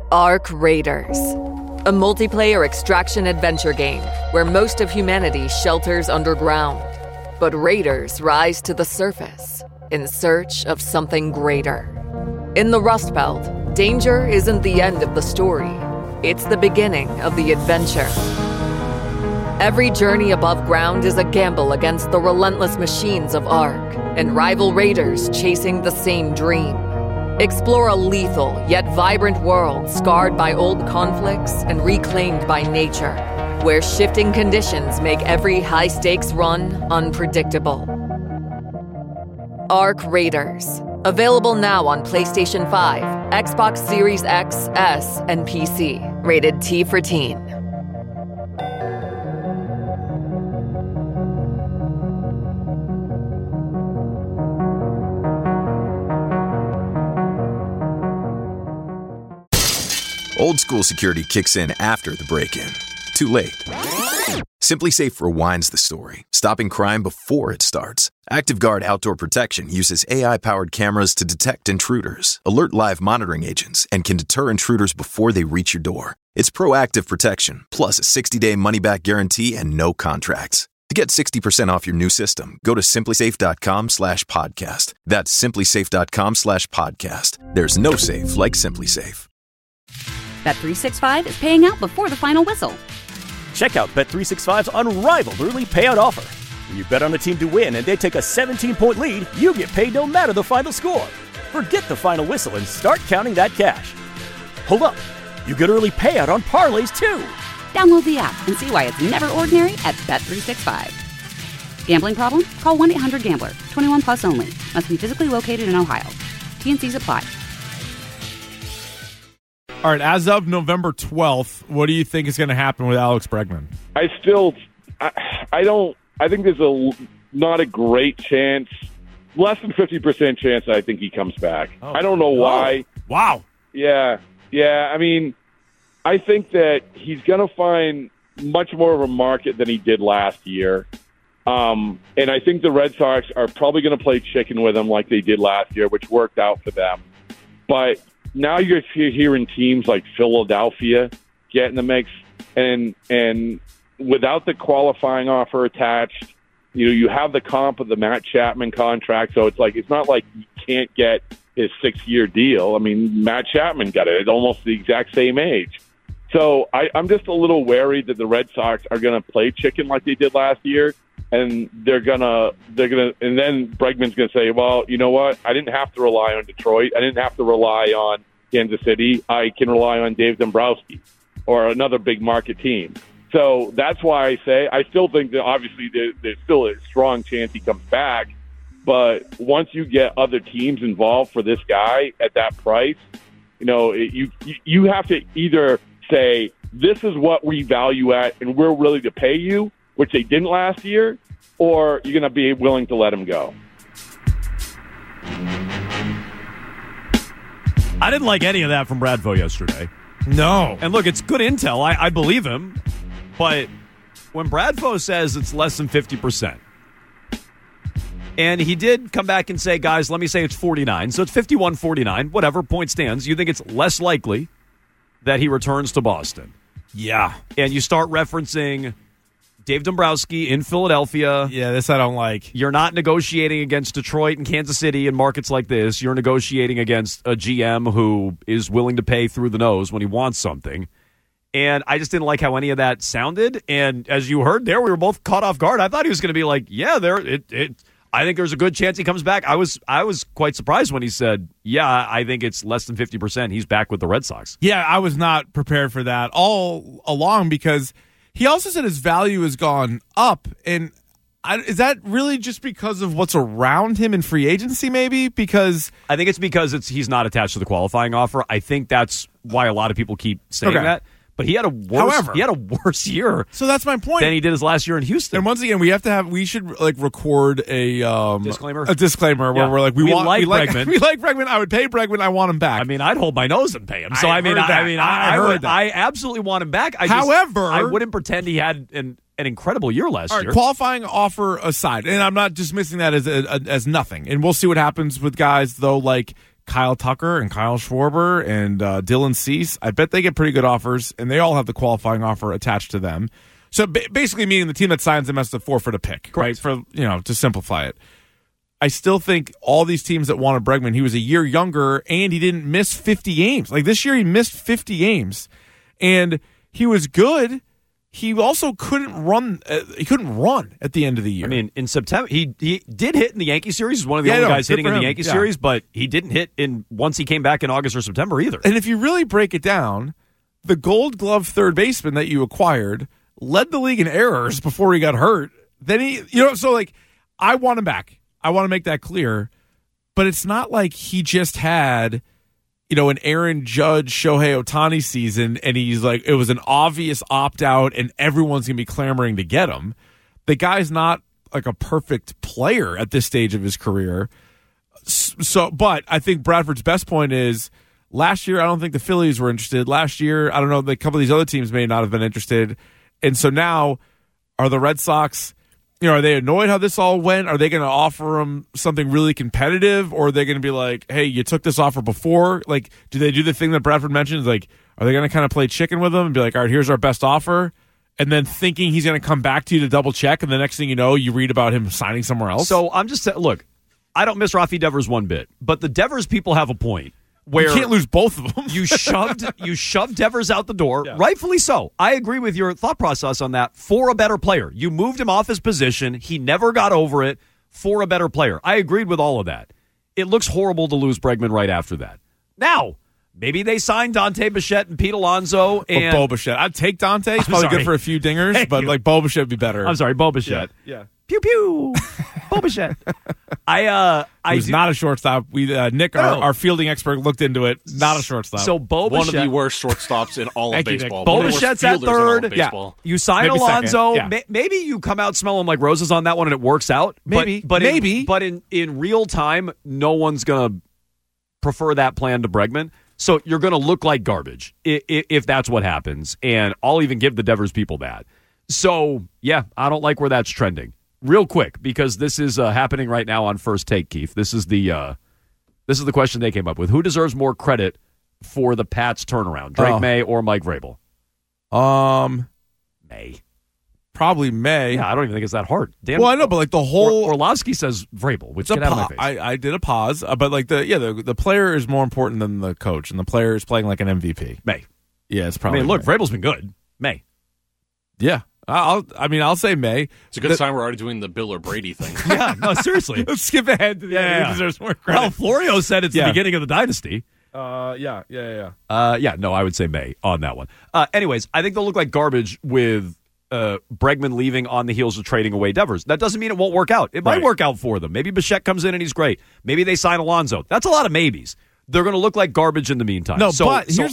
Arc Raiders, a multiplayer extraction adventure game where most of humanity shelters underground, but raiders rise to the surface in search of something greater. In the Rust Belt, danger isn't the end of the story. It's the beginning of the adventure. Every journey above ground is a gamble against the relentless machines of Arc and rival raiders chasing the same dream. Explore a lethal yet vibrant world scarred by old conflicts and reclaimed by nature, where shifting conditions make every high-stakes run unpredictable. Arc Raiders. Available now on PlayStation 5, Xbox Series X, S, and PC. Rated T for Teen. Old school security kicks in after the break-in. Too late. SimpliSafe rewinds the story, stopping crime before it starts. ActiveGuard Outdoor Protection uses AI-powered cameras to detect intruders, alert live monitoring agents, and can deter intruders before they reach your door. It's proactive protection, plus a 60-day money-back guarantee and no contracts. To get 60% off your new system, go to simplisafe.com/podcast. That's simplisafe.com/podcast. There's no safe like SimpliSafe. Bet365 is paying out before the final whistle. Check out Bet365's unrivaled early payout offer. When you bet on a team to win and they take a 17-point lead, you get paid no matter the final score. Forget the final whistle and start counting that cash. Hold up. You get early payout on parlays, too. Download the app and see why it's never ordinary at Bet365. Gambling problem? Call 1-800-GAMBLER. 21 plus only. Must be physically located in Ohio. T&Cs apply. All right, as of November 12th, what do you think is going to happen with Alex Bregman? I think there's not a great chance, less than 50% chance I think he comes back. Oh. I don't know why. Wow. Yeah. I mean, I think that he's going to find much more of a market than he did last year. And I think the Red Sox are probably going to play chicken with him like they did last year, which worked out for them. But now you're hearing teams like Philadelphia get in the mix, and without the qualifying offer attached, you have the comp of the Matt Chapman contract, so it's not like you can't get his 6-year deal. I mean, Matt Chapman got it at almost the exact same age. So I'm just a little wary that the Red Sox are going to play chicken like they did last year, and they're gonna, and then Bregman's gonna say, well, you know what? I didn't have to rely on Detroit. I didn't have to rely on Kansas City. I can rely on Dave Dombrowski or another big market team. So that's why I say I still think that obviously there's still a strong chance he comes back. But once you get other teams involved for this guy at that price, you have to either say this is what we value at and we're willing to pay you, which they didn't last year, or you're going to be willing to let him go. I didn't like any of that from Bradvo yesterday. No. And look, it's good intel. I believe him. But when Bradvo says it's less than 50%, and he did come back and say, guys, let me say it's 49, so it's 51-49, whatever, point stands. You think it's less likely that he returns to Boston. Yeah. And you start referencing Dave Dombrowski in Philadelphia. Yeah, this I don't like. You're not negotiating against Detroit and Kansas City and markets like this. You're negotiating against a GM who is willing to pay through the nose when he wants something. And I just didn't like how any of that sounded. And as you heard there, we were both caught off guard. I thought he was going to be like, yeah, I think there's a good chance he comes back. I was quite surprised when he said, yeah, I think it's less than 50%. He's back with the Red Sox. Yeah, I was not prepared for that all along because he also said his value has gone up. And is that really just because of what's around him in free agency maybe? Because I think it's because he's not attached to the qualifying offer. I think that's why a lot of people keep saying that. But he had a worse year. So that's my point. Than he did his last year in Houston. And once again, we should record a disclaimer. A disclaimer where we're like, we like Bregman. We like Bregman. I would pay Bregman. I want him back. I mean, I'd hold my nose and pay him. So I absolutely want him back. However, I wouldn't pretend he had an incredible year last year. Qualifying offer aside, and I'm not dismissing that as nothing. And we'll see what happens with guys though like Kyle Tucker and Kyle Schwarber and Dylan Cease. I bet they get pretty good offers, and they all have the qualifying offer attached to them. So basically meaning the team that signs them has to forfeit a pick, right? For, to simplify it. I still think all these teams that wanted Bregman, he was a year younger, and he didn't miss 50 games. Like this year, he missed 50 games, and he was good. He also couldn't run. He couldn't run at the end of the year. I mean, in September, he did hit in the Yankee series. He's one of the only guys hitting in the Yankee series, but he didn't hit once he came back in August or September either. And if you really break it down, the Gold Glove third baseman that you acquired led the league in errors before he got hurt. Then I want him back. I want to make that clear. But it's not like he just had, an Aaron Judge, Shohei Ohtani season, and he's like, it was an obvious opt-out, and everyone's going to be clamoring to get him. The guy's not like a perfect player at this stage of his career. But I think Bradford's best point is, last year, I don't think the Phillies were interested. Last year, I don't know, a couple of these other teams may not have been interested. And so now, are the Red Sox, are they annoyed how this all went? Are they going to offer him something really competitive? Or are they going to be like, hey, you took this offer before? Like, do they do the thing that Bradford mentioned? Like, are they going to kind of play chicken with him and be like, all right, here's our best offer? And then thinking he's going to come back to you to double check. And the next thing you know, you read about him signing somewhere else. So I'm just, look, I don't miss Rafi Devers one bit. But the Devers people have a point. Where you can't lose both of them. you shoved Devers out the door, rightfully so. I agree with your thought process on that. For a better player, you moved him off his position. He never got over it. For a better player, I agreed with all of that. It looks horrible to lose Bregman right after that. Now, maybe they signed Dante Bichette and Pete Alonso and Bo Bichette. I'd take Dante. He's probably good for a few dingers, but like Bo Bichette would be better. I'm sorry, Bo Bichette. Yeah. Pew pew. Bo Bichette. He's not a shortstop. Nick, our fielding expert, looked into it. Not a shortstop. So Bo one Bichette, of the worst shortstops in all of baseball. Bo Bichette's at third. Yeah. You sign Maybe Alonso. Yeah. Maybe you come out smelling like roses on that one and it works out. Maybe. But in real time, no one's gonna prefer that plan to Bregman. So you're gonna look like garbage if that's what happens. And I'll even give the Devers people that. So yeah, I don't like where that's trending. Real quick, because this is happening right now on First Take, Keith. This is the question they came up with. Who deserves more credit for the Pats turnaround, Drake May or Mike Vrabel? May. Probably May. Yeah, I don't even think it's that hard. Well, I know, but like the whole Orlovsky says Vrabel, which get out of my face. I did a pause, but like the player is more important than the coach, and the player is playing like an MVP. May. Yeah, it's probably. Look, Vrabel's been good. May. Yeah. I'll say May. It's a good sign we're already doing the Bill or Brady thing. Yeah, no, seriously. Let's skip ahead to the who deserves more credit. Well, Florio said it's the beginning of the dynasty. Yeah. No, I would say May on that one. Anyways, I think they'll look like garbage with Bregman leaving on the heels of trading away Devers. That doesn't mean it won't work out. It might work out for them. Maybe Bichette comes in and he's great. Maybe they sign Alonso. That's a lot of maybes. They're going to look like garbage in the meantime. No, but here's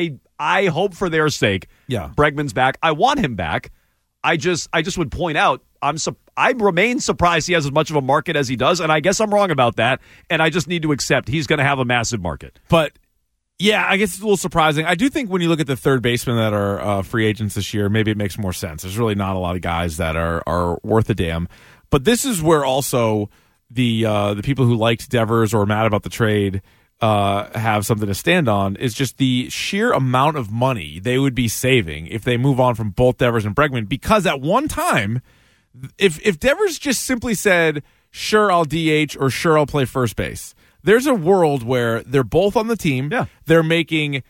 I hope for their sake, Bregman's back. I want him back. I just would point out I remain surprised he has as much of a market as he does, and I guess I'm wrong about that. And I just need to accept he's going to have a massive market. But yeah, I guess it's a little surprising. I do think when you look at the third basemen that are free agents this year, maybe it makes more sense. There's really not a lot of guys that are worth a damn. But this is where also the people who liked Devers or are mad about the trade have something to stand on, is just the sheer amount of money they would be saving if they move on from both Devers and Bregman. Because at one time, if Devers just simply said, sure, I'll DH or sure, I'll play first base, there's a world where they're both on the team. Yeah. They're making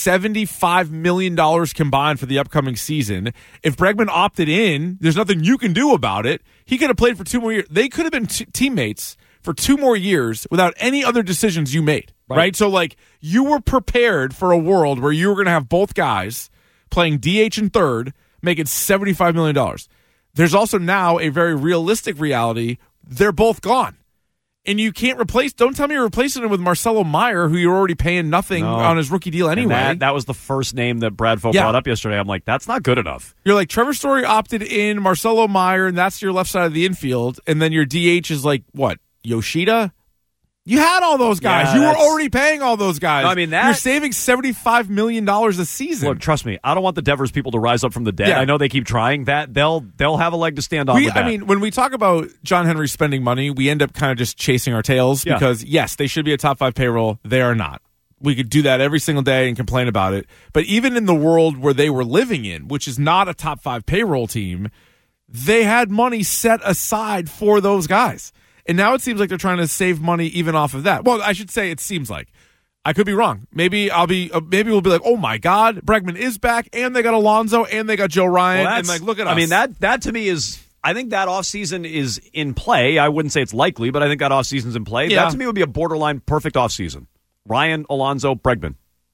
$75 million combined for the upcoming season. If Bregman opted in, there's nothing you can do about it. He could have played for 2 more years. They could have been teammates for 2 more years without any other decisions you made, right? So, like, you were prepared for a world where you were going to have both guys playing DH and third, making $75 million. There's also now a very realistic reality. They're both gone. And you can't don't tell me you're replacing him with Marcelo Meyer, who you're already paying nothing on his rookie deal anyway. That was the first name that Bradfo brought up yesterday. I'm like, that's not good enough. You're like, Trevor Story opted in, Marcelo Meyer, and that's your left side of the infield. And then your DH is like, what, Yoshida? You had all those guys. Yeah, you were that's- already paying all those guys. No, I mean, you're saving $75 million a season. Look, trust me, I don't want the Devers people to rise up from the dead. Yeah. I know they keep trying that. They'll have a leg to stand on with that. I mean, when we talk about John Henry spending money, we end up kind of just chasing our tails because, yes, they should be a top 5 payroll. They are not. We could do that every single day and complain about it. But even in the world where they were living in, which is not a top 5 payroll team, they had money set aside for those guys. And now it seems like they're trying to save money even off of that. Well, I should say it seems like. I could be wrong. Maybe we'll be like, oh my God, Bregman is back, and they got Alonso, and they got Joe Ryan, and like, look at us. I mean, that to me is, I think that offseason is in play. I wouldn't say it's likely, but I think that offseason's in play. Yeah. That to me would be a borderline perfect offseason. Ryan, Alonso, Bregman.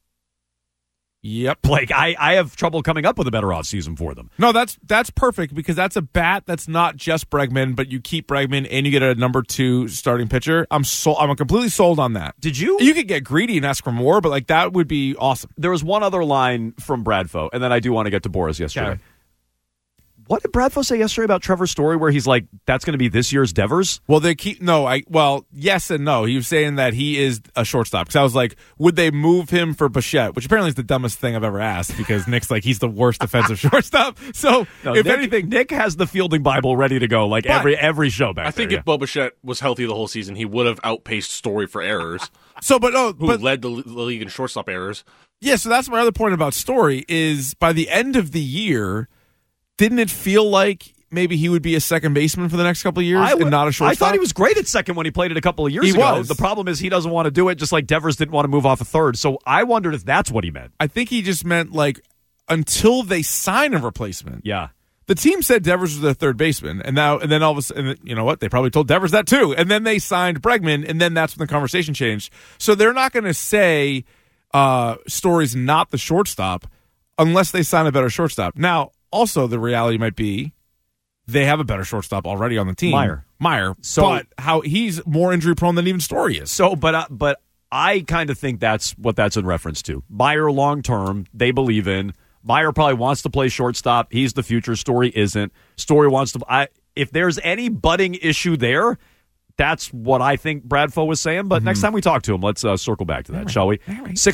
Yep. Like, I have trouble coming up with a better offseason for them. No, that's perfect because that's a bat that's not just Bregman, but you keep Bregman and you get a number 2 starting pitcher. I'm completely sold on that. Did you? You could get greedy and ask for more, but like that would be awesome. There was one other line from Bradfo, and then I do want to get to Boris yesterday. Okay. What did Bradfo say yesterday about Trevor's story where he's like, that's going to be this year's Devers? Well, yes and no. He was saying that he is a shortstop because I was like, would they move him for Bichette? Which apparently is the dumbest thing I've ever asked because Nick's like, he's the worst defensive shortstop. So Nick has the fielding Bible ready to go like every show back I think there. if Bo Bichette was healthy the whole season, he would have outpaced Story for errors. So, who led the league in shortstop errors. Yeah, so that's my other point about Story is by the end of the year, didn't it feel like maybe he would be a second baseman for the next couple of years and not a shortstop? I thought he was great at second when he played it a couple of years ago. The problem is he doesn't want to do it, just like Devers didn't want to move off a third. So I wondered if that's what he meant. I think he just meant like until they sign a replacement. Yeah. The team said Devers was their third baseman, and then all of a sudden, you know what? They probably told Devers that too. And then they signed Bregman, and then that's when the conversation changed. So they're not going to say Story's not the shortstop unless they sign a better shortstop. Now, also, the reality might be they have a better shortstop already on the team. Meyer. So, but how he's more injury prone than even Story is. So, but I kind of think that's what that's in reference to. Meyer long term, they believe in. Meyer probably wants to play shortstop. He's the future. Story isn't. Story wants to. If there's any budding issue there, that's what I think Bradfo was saying. But next time we talk to him, let's circle back to that, shall we?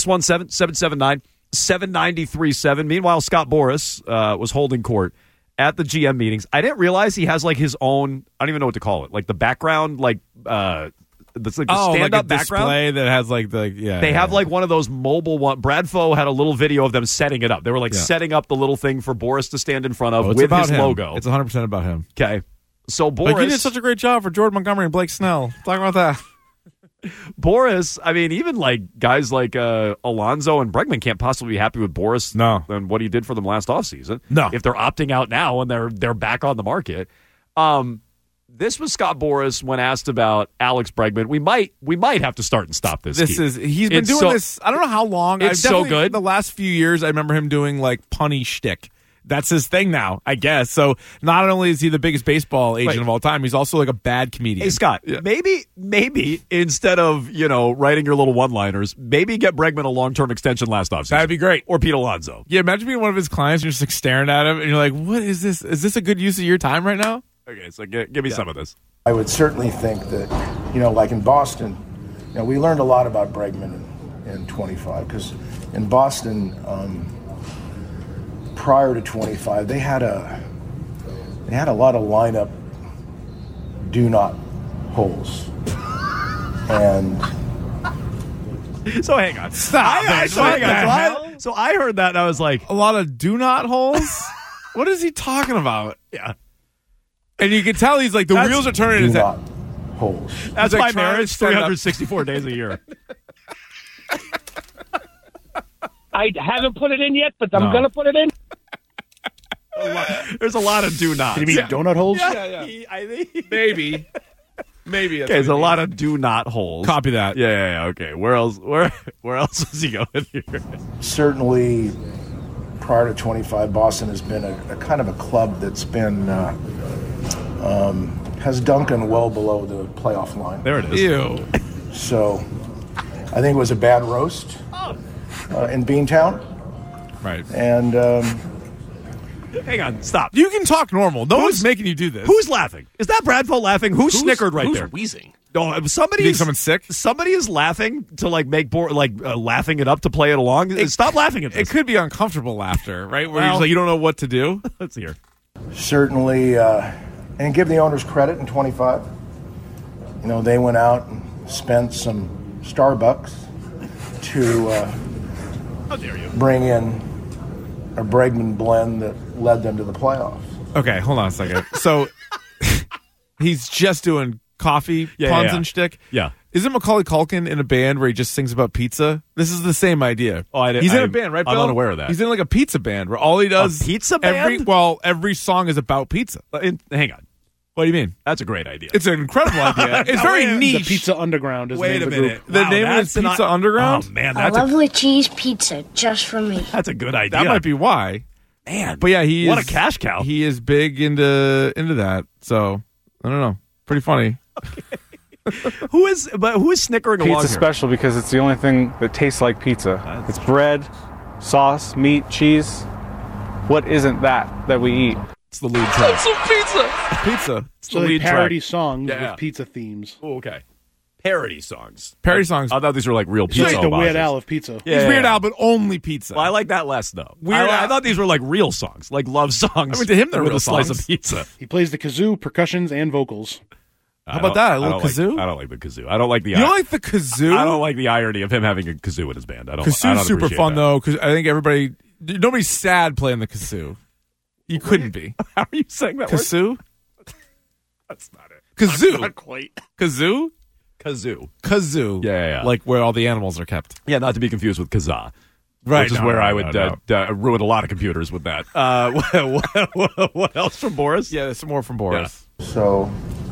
617-779-7937. Meanwhile, Scott Boras was holding court at the GM meetings. I didn't realize he has like his own, I don't even know what to call it, like the background, like that's like the stand-up like a background display that has like the They have like one of those mobile one. Bradfo had a little video of them setting it up. They were like setting up the little thing for Boras to stand in front of with his logo. It's 100% about him. Okay, so Boras, like you did such a great job for Jordan Montgomery and Blake Snell. Talk about that. Boras, I mean, even like guys like Alonso and Bregman can't possibly be happy with Boras than what he did for them last offseason. No. If they're opting out now and they're back on the market. This was Scott Boras when asked about Alex Bregman. We might have to start and stop this. He's been doing this. I don't know how long. It's so good. The last few years, I remember him doing like punny shtick. That's his thing now, I guess. So not only is he the biggest baseball agent of all time, he's also like a bad comedian. Hey Scott, maybe instead of writing your little one-liners, maybe get Bregman a long-term extension last offseason. That'd be great. Or Pete Alonso. Yeah, imagine being one of his clients and you're just like staring at him and you're like, "What is this? Is this a good use of your time right now?" Okay, so give me some of this. I would certainly think that, like in Boston, we learned a lot about Bregman in 25 because in Boston. Prior to 25, they had a lot of lineup do not holes, and so hang on, stop. So I heard that and I was like, a lot of do not holes. What is he talking about? Yeah, and you can tell he's like the wheels are turning. Do not holes. That's like my marriage. 364 days a year. I haven't put it in yet, but I'm going to put it in. There's a lot of do nots. You mean donut holes? Yeah. I think Maybe. Okay, there's a lot of do not holes. Copy that. Yeah. Okay. Where else is he going here? Certainly, prior to 25, Boston has been a kind of a club that's been has Duncan well below the playoff line. There it is. Ew. So, I think it was a bad roast in Beantown. Right. And Hang on, stop. You can talk normal. No one's making you do this. Who's laughing? Is that Bradfo laughing? Who's snickered right who's there? Wheezing? No, somebody. You think someone's sick? Somebody is laughing to make laughing it up to play it along. Stop laughing at this. It could be uncomfortable laughter, right? Where you're just like, you don't know what to do. Let's hear. Certainly, and give the owners credit in 25. They went out and spent some Starbucks to How dare you? bring in a Bregman blend that led them to the playoffs. Okay, hold on a second. So he's just doing coffee puns and shtick. Yeah. Isn't Macaulay Culkin in a band where he just sings about pizza? This is the same idea. He's in a band, right, Bill? I'm unaware of that. He's in like a pizza band where all he does... A pizza band? Every song is about pizza. Hang on. What do you mean? That's a great idea. It's an incredible idea. It's very niche. The Pizza Underground is the name of the group. The name is Pizza Underground? Oh, man. A lovely cheese pizza just for me. That's a good idea. That might be why. Man. But yeah, what a cash cow. He is big into that. So, I don't know. Pretty funny. Who is snickering along Pizza here? special because it's the only thing that tastes like pizza. It's bread, sauce, meat, cheese. What isn't that we eat? It's the lead track. Some pizza. Pizza. It's So the they lead parody track. songs with pizza themes. Oh, okay. Parody songs. Parody songs. I thought these were like real It's pizza. like the Weird homages. Al of pizza. Yeah, It's yeah, Weird yeah. Al, but only pizza. Well, I like that less, though. Weird I Al- thought these were like real songs, like love songs. I mean, to him, they're with real a slice songs. of pizza. He plays the kazoo, percussions, and vocals. How about that? A little kazoo? I don't like the kazoo. I don't like the. You don't like the kazoo? I don't like the irony of him having a kazoo in his band. I don't. I Kazoo's don't super appreciate fun, that. though, because I think nobody's sad playing the kazoo. You couldn't be. How are you saying that word? Kazoo? That's not it. Kazoo. Not quite. Kazoo? Kazoo. Kazoo. Yeah. Like where all the animals are kept. Yeah, not to be confused with kazaa. Right. Which is where I would ruin a lot of computers with that. What else from Boris? Yeah, there's some more from Boris. So,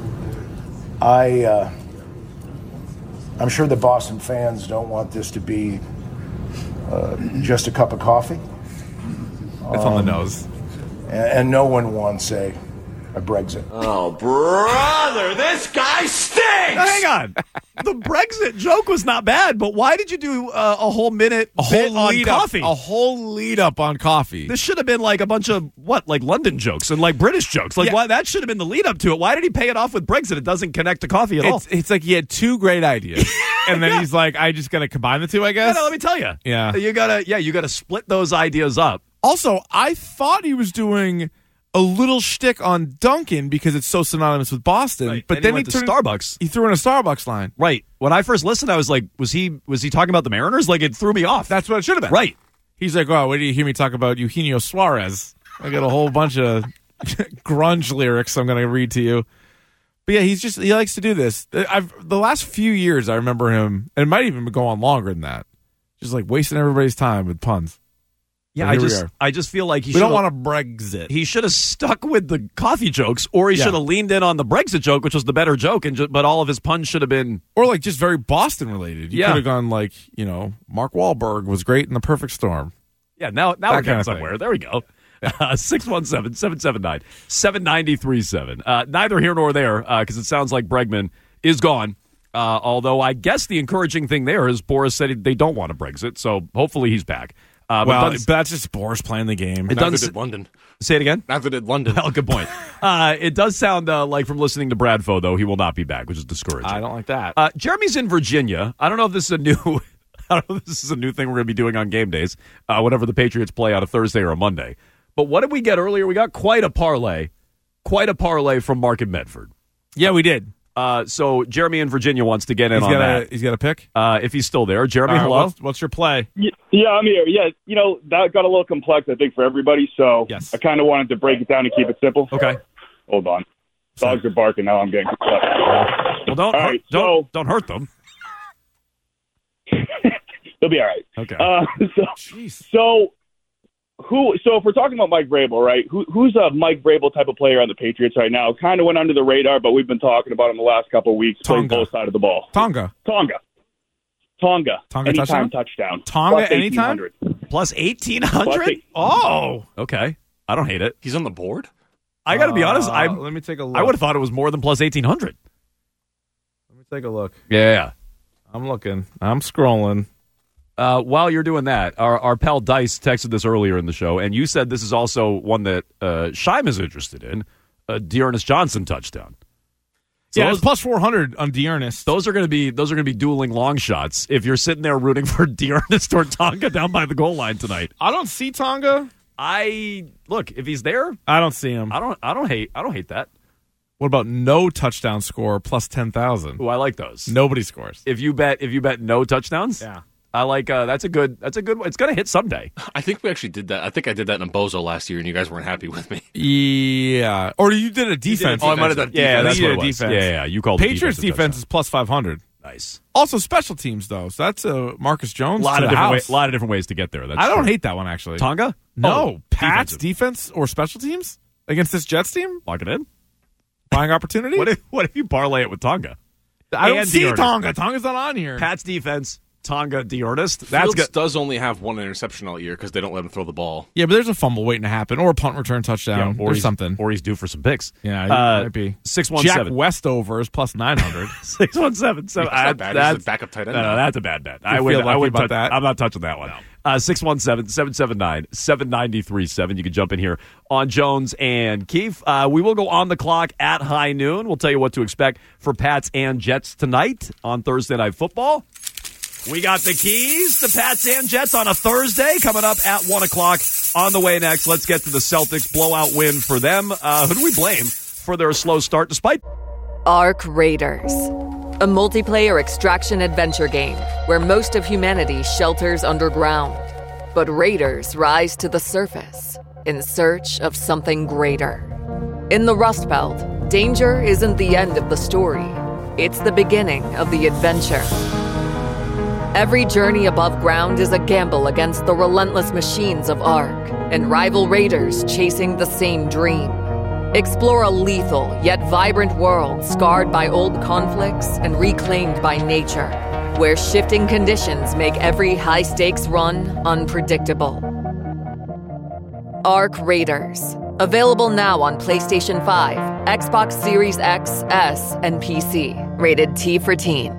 I'm sure the Boston fans don't want this to be just a cup of coffee. It's on the nose. And no one wants a Brexit. Oh, brother, this guy stinks! Now, hang on. The Brexit joke was not bad, but why did you do a whole minute bit on coffee? A whole lead up on coffee. This should have been like a bunch of like London jokes and like British jokes. Like why that should have been the lead up to it. Why did he pay it off with Brexit? It doesn't connect to coffee at all. It's like he had two great ideas, and then he's like, "I just got to combine the two, I guess." No, let me tell you. Yeah, you gotta split those ideas up. Also, I thought he was doing a little shtick on Dunkin' because it's so synonymous with Boston. Right. But then he went to turned Starbucks. He threw in a Starbucks line. Right. When I first listened, I was like, was he talking about the Mariners? Like it threw me off. That's what it should have been. Right. He's like, "Oh, where do you hear me talk about Eugenio Suarez? I got a whole bunch of grunge lyrics I'm going to read to you." But yeah, he likes to do this. The last few years, I remember him, and it might even go on longer than that, just like wasting everybody's time with puns. Yeah, I just feel like we don't want to Brexit. He should have stuck with the coffee jokes, or he should have leaned in on the Brexit joke, which was the better joke, but all of his puns should have been, or like just very Boston related. You could have gone like, Mark Wahlberg was great in The Perfect Storm. Yeah, now we're getting somewhere. There we go. 617-779-7937. Neither here nor there, because it sounds like Bregman is gone. Although I guess the encouraging thing there is Boris said they don't want a Brexit, so hopefully he's back. But that's just Boris playing the game. Neither did London. Say it again? Neither did London. Well, good point. It does sound like from listening to Bradfo, though, he will not be back, which is discouraging. I don't like that. Jeremy's in Virginia. I don't know if this is a new thing we're going to be doing on game days, whenever the Patriots play on a Thursday or a Monday. But what did we get earlier? We got quite a parlay from Mark in Medford. Yeah, we did. So Jeremy in Virginia wants to get in on that. He's got a pick? If he's still there. Jeremy, hello? What's your play? Yeah, I'm here. Yeah, that got a little complex, I think, for everybody, so I kind of wanted to break it down and keep it simple. Okay. Hold on. Dogs are barking now. I'm getting complex. Well, don't hurt them. They'll be all right. Okay. So if we're talking about Mike Vrabel, right? Who's a Mike Vrabel type of player on the Patriots right now? Kind of went under the radar, but we've been talking about him the last couple of weeks. Playing both sides of the ball. Tonga. Anytime touchdown. Tonga Plus anytime? 1,800. Plus 1,800? Oh. Okay. I don't hate it. He's on the board? I got to be honest. Let me take a look. I would have thought it was more than plus 1,800. Let me take a look. Yeah. I'm looking. I'm scrolling. While you're doing that, our pal Dice texted this earlier in the show, and you said this is also one that Scheim is interested in, a Dearness Johnson touchdown. So it's plus 400 on Dearness. Those are going to be dueling long shots if you're sitting there rooting for Dearness or Tonga down by the goal line tonight. I don't see Tonga. Look, if he's there, I don't see him. I don't hate that. What about no touchdown score plus 10,000? Oh, I like those. Nobody scores. If you bet no touchdowns, yeah. I like that's a good one. It's going to hit someday. I think we actually did that. I think I did that in a Bozo last year, and you guys weren't happy with me. Yeah. Or you did a defense. I might have done defense. Yeah, that's what it was. Defense. Yeah, you called Patriots it defense is plus 500. Nice. Also special teams, though. So that's Marcus Jones. A lot of different ways to get there. I don't hate that one, actually. Tonga? No. Pats defense or special teams against this Jets team? Lock it in. Buying opportunity? What if you parlay it with Tonga? I don't see Tonga. Tonga's not on here. Pats defense. Tonga, Dearnest. Fields does only have one interception all year because they don't let him throw the ball. Yeah, but there's a fumble waiting to happen, or a punt return touchdown, or something. Or he's due for some picks. Yeah, he might be. 617. Jack Westover is plus 900. 617. That's bad. He's a backup tight end. No, that's a bad bet. I would touch that. I'm not touching that one. No. 617-779-7937. You can jump in here on Jones and Keefe. We will go on the clock at high noon. We'll tell you what to expect for Pats and Jets tonight on Thursday Night Football. We got the keys to Pats and Jets on a Thursday coming up at 1 o'clock. On the way next, let's get to the Celtics blowout win for them. Who do we blame for their slow start despite? Ark Raiders, a multiplayer extraction adventure game where most of humanity shelters underground. But raiders rise to the surface in search of something greater. In the Rust Belt, danger isn't the end of the story. It's the beginning of the adventure. Every journey above ground is a gamble against the relentless machines of Ark and rival raiders chasing the same dream. Explore a lethal yet vibrant world scarred by old conflicts and reclaimed by nature, where shifting conditions make every high-stakes run unpredictable. Ark Raiders. Available now on PlayStation 5, Xbox Series X, S, and PC. Rated T for Teen.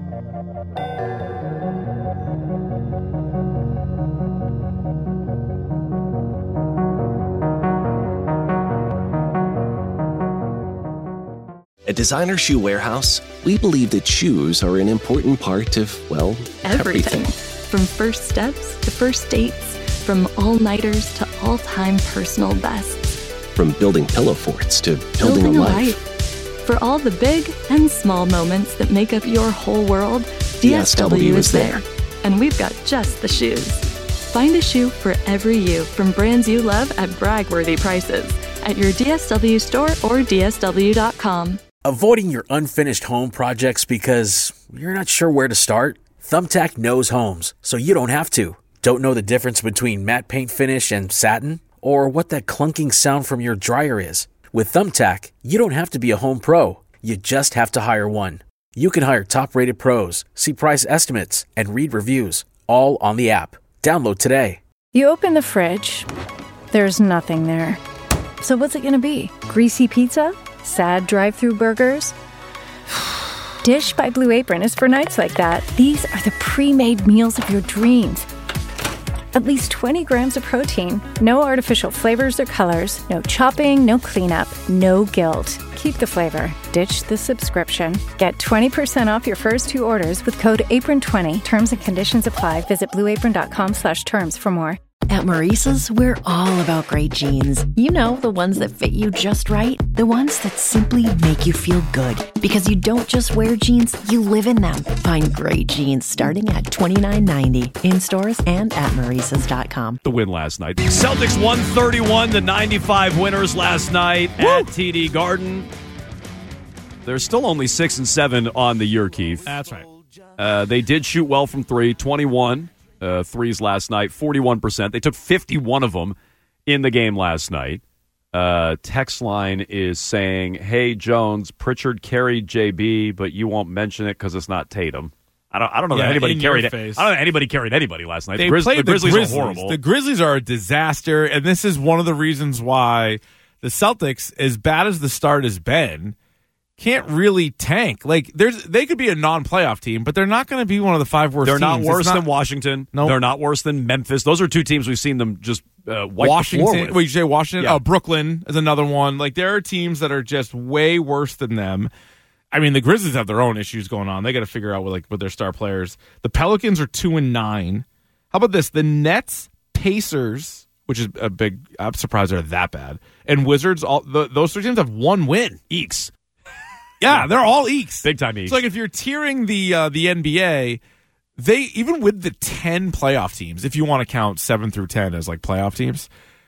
At Designer Shoe Warehouse, we believe that shoes are an important part of, well, everything. From first steps to first dates, from all-nighters to all-time personal bests. From building pillow forts to building a life. For all the big and small moments that make up your whole world, DSW is there. And we've got just the shoes. Find a shoe for every you from brands you love at brag-worthy prices at your DSW store or DSW.com. Avoiding your unfinished home projects because you're not sure where to start? Thumbtack knows homes, so you don't have to. Don't know the difference between matte paint finish and satin? Or what that clunking sound from your dryer is? With Thumbtack, you don't have to be a home pro. You just have to hire one. You can hire top-rated pros, see price estimates, and read reviews, all on the app. Download today. You open the fridge. There's nothing there. So what's it going to be? Greasy pizza? Sad drive-thru burgers? Dish by Blue Apron is for nights like that. These are the pre-made meals of your dreams. At least 20 grams of protein, no artificial flavors or colors, no chopping, no cleanup, no guilt. Keep the flavor. Ditch the subscription. Get 20% off your first 2 orders with code APRON20. Terms and conditions apply. Visit blueapron.com/terms for more. At Maurice's, we're all about great jeans. You know, the ones that fit you just right. The ones that simply make you feel good. Because you don't just wear jeans, you live in them. Find great jeans starting at $29.90 in stores and at Maurice's.com. The win last night. Celtics 131-95 winners last night at TD Garden. They're still only 6-7 on the year, Keith. That's right. They did shoot well from three, 21 threes last night, 41%. They took 51 of them in the game last night. Text line is saying, hey, Jones, Pritchard carried JB, but you won't mention it because it's not Tatum. I don't know that anybody carried it. I don't know anybody carried anybody last night. They the Grizzlies are horrible. The Grizzlies are a disaster, and this is one of the reasons why the Celtics, as bad as the start has been, can't really tank. Like they could be a non-playoff team, but they're not going to be one of the 5 worst They're teams. not worse than Washington. No. They're not worse than Memphis. Those are 2 teams we've seen them just wipe Washington. the floor with. Wait, you say Washington? Yeah. Oh, Brooklyn is another one. Like there are teams that are just way worse than them. I mean, the Grizzlies have their own issues going on. They got to figure out with their star players. The Pelicans are 2-9. How about this? The Nets, Pacers, which is a big. I'm surprised they're that bad. And Wizards. Those 3 teams have 1 win. Eeks. Yeah, they're all eeks. Big time eeks. So like if you're tiering the NBA, they even with the 10 playoff teams, if you want to count 7 through 10 as like playoff teams,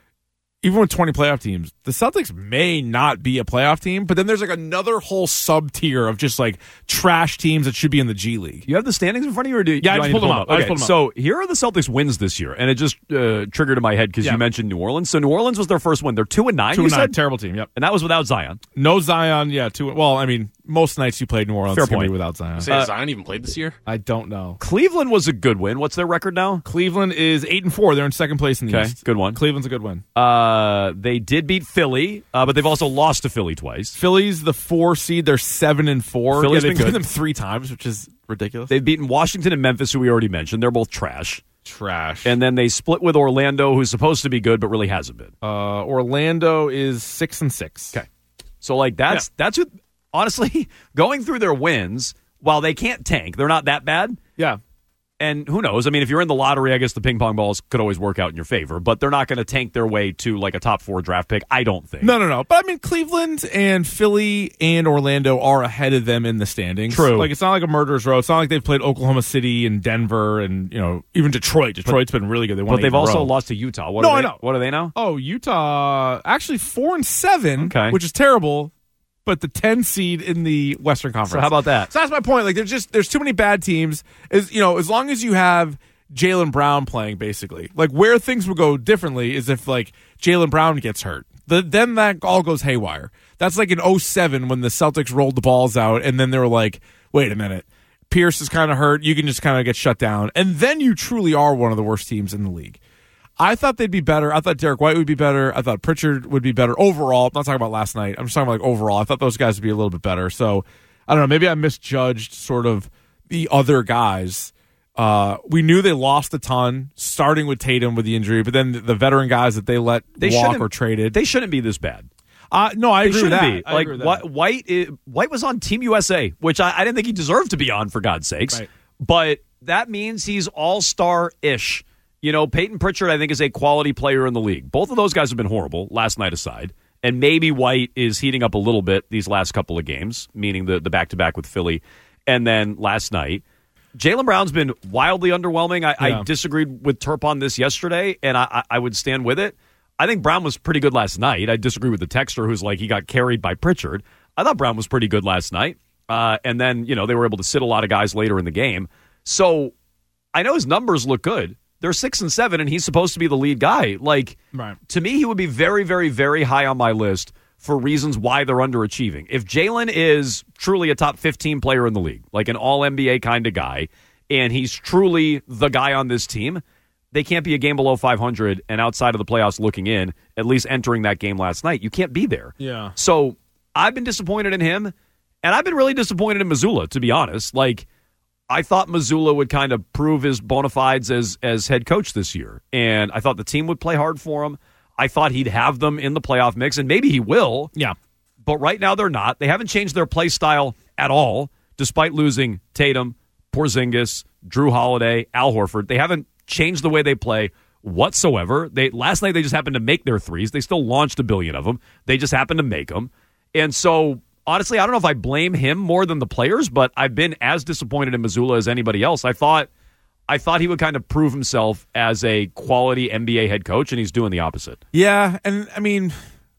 even with 20 playoff teams, the Celtics may not be a playoff team, but then there's like another whole sub tier of just like trash teams that should be in the G League. You have the standings in front of you, or do I I just need pulled to them pull up. Okay, so here are the Celtics wins this year, and it just triggered in my head because you mentioned New Orleans. So New Orleans was their first win. They're 2-9. 2-9, terrible team. Yep, and that was without Zion. No Zion. Yeah, well, I mean, most nights you played New Orleans. Fair point. Without Zion. Has Zion even played this year? I don't know. Cleveland was a good win. What's their record now? Cleveland is 8-4. They're in second place in the East. Good one. Cleveland's a good win. They did beat Philly, but they've also lost to Philly twice. Philly's the 4 seed. They're 7-4. Philly's been been good. them 3 times, which is ridiculous. They've beaten Washington and Memphis, who we already mentioned. They're both trash. And then they split with Orlando, who's supposed to be good, but really hasn't been. Orlando is 6-6. Okay. So, like, that's what, honestly, going through their wins, while they can't tank, they're not that bad. Yeah. And who knows? I mean, if you're in the lottery, I guess the ping pong balls could always work out in your favor, but they're not going to tank their way to like a top 4 draft pick, I don't think. No. But I mean, Cleveland and Philly and Orlando are ahead of them in the standings. True. Like, it's not like a murderer's row. It's not like they've played Oklahoma City and Denver and, even Detroit. Detroit's been really good. They won But they've 8 in a also row. lost to Utah. I know. What are they now? Oh, Utah, actually 4-7, Okay. which is terrible. But the 10 seed in the Western Conference. So how about that? So that's my point. Like there's too many bad teams. As long as you have Jaylen Brown playing, basically, like where things would go differently is if like Jaylen Brown gets hurt. Then that all goes haywire. That's like in 2007 when the Celtics rolled the balls out, and then they were like, "Wait a minute, Pierce is kind of hurt. You can just kind of get shut down," and then you truly are one of the worst teams in the league. I thought they'd be better. I thought Derek White would be better. I thought Pritchard would be better overall. I'm not talking about last night. I'm just talking about like overall. I thought those guys would be a little bit better. So I don't know. Maybe I misjudged sort of the other guys. We knew they lost a ton, starting with Tatum with the injury, but then the veteran guys that they let walk or traded. They shouldn't be this bad. No, I agree with that. Be. Like White was on Team USA, which I didn't think he deserved to be on, for God's sakes. Right. But that means he's all-star-ish. Peyton Pritchard, I think, is a quality player in the league. Both of those guys have been horrible, last night aside. And maybe White is heating up a little bit these last couple of games, meaning the back-to-back with Philly. And then last night, Jaylen Brown's been wildly underwhelming. I disagreed with Terp on this yesterday, and I would stand with it. I think Brown was pretty good last night. I disagree with the texter who's like he got carried by Pritchard. I thought Brown was pretty good last night. And then, they were able to sit a lot of guys later in the game. So I know his numbers look good. They're 6-7, and he's supposed to be the lead guy. Like, to me, he would be very, very, very high on my list for reasons why they're underachieving. If Jaylen is truly a top 15 player in the league, like an all-NBA kind of guy, and he's truly the guy on this team, they can't be a game below 500 and outside of the playoffs looking in, at least entering that game last night. You can't be there. Yeah. So I've been disappointed in him, and I've been really disappointed in Mazzulla, to be honest. Like, I thought Mazzulla would kind of prove his bona fides as head coach this year, and I thought the team would play hard for him. I thought he'd have them in the playoff mix, and maybe he will. Yeah. But right now they're not. They haven't changed their play style at all, despite losing Tatum, Porzingis, Drew Holiday, Al Horford. They haven't changed the way they play whatsoever. Last night they just happened to make their threes. They still launched 1 billion of them. They just happened to make them. And so, honestly, I don't know if I blame him more than the players, but I've been as disappointed in Mazzulla as anybody else. I thought he would kind of prove himself as a quality NBA head coach, and he's doing the opposite. Yeah, and I mean,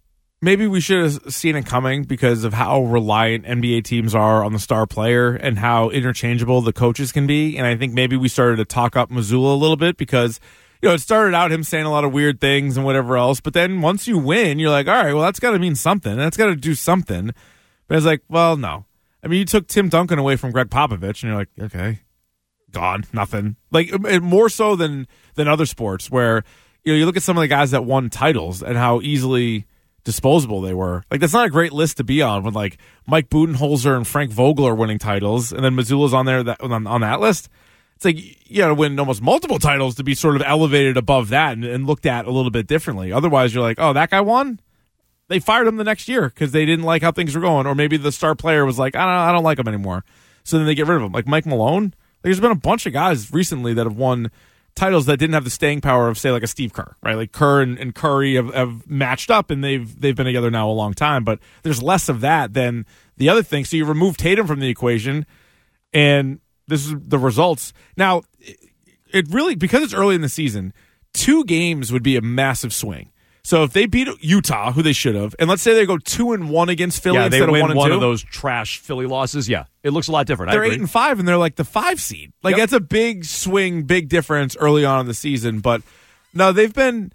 maybe we should have seen it coming because of how reliant NBA teams are on the star player and how interchangeable the coaches can be. And I think maybe we started to talk up Mazzulla a little bit because, it started out him saying a lot of weird things and whatever else. But then once you win, you're like, all right, well, that's got to mean something. That's got to do something. But it's like, well, no. I mean, you took Tim Duncan away from Greg Popovich, and you're like, okay, gone, nothing. Like, more so than other sports where, you look at some of the guys that won titles and how easily disposable they were. Like, that's not a great list to be on when, like, Mike Budenholzer and Frank Vogel are winning titles, and then Missoula's on there on that list. It's like you got to win almost multiple titles to be sort of elevated above that and looked at a little bit differently. Otherwise, you're like, oh, that guy won? They fired him the next year because they didn't like how things were going. Or maybe the star player was like, I don't like him anymore. So then they get rid of him. Like Mike Malone. Like, there's been a bunch of guys recently that have won titles that didn't have the staying power of, say, like a Steve Kerr, right? Like Kerr and Curry have matched up, and they've been together now a long time. But there's less of that than the other thing. So you remove Tatum from the equation, and this is the results. Now, it really, because it's early in the season, 2 games would be a massive swing. So if they beat Utah, who they should have, and let's say they go 2-1 against Philly instead of 1-2. Yeah, they win one of those trash Philly losses. Yeah, it looks a lot different. They're 8-5, and they're like the 5 seed. Like, that's a big swing, big difference early on in the season. But no, they've been,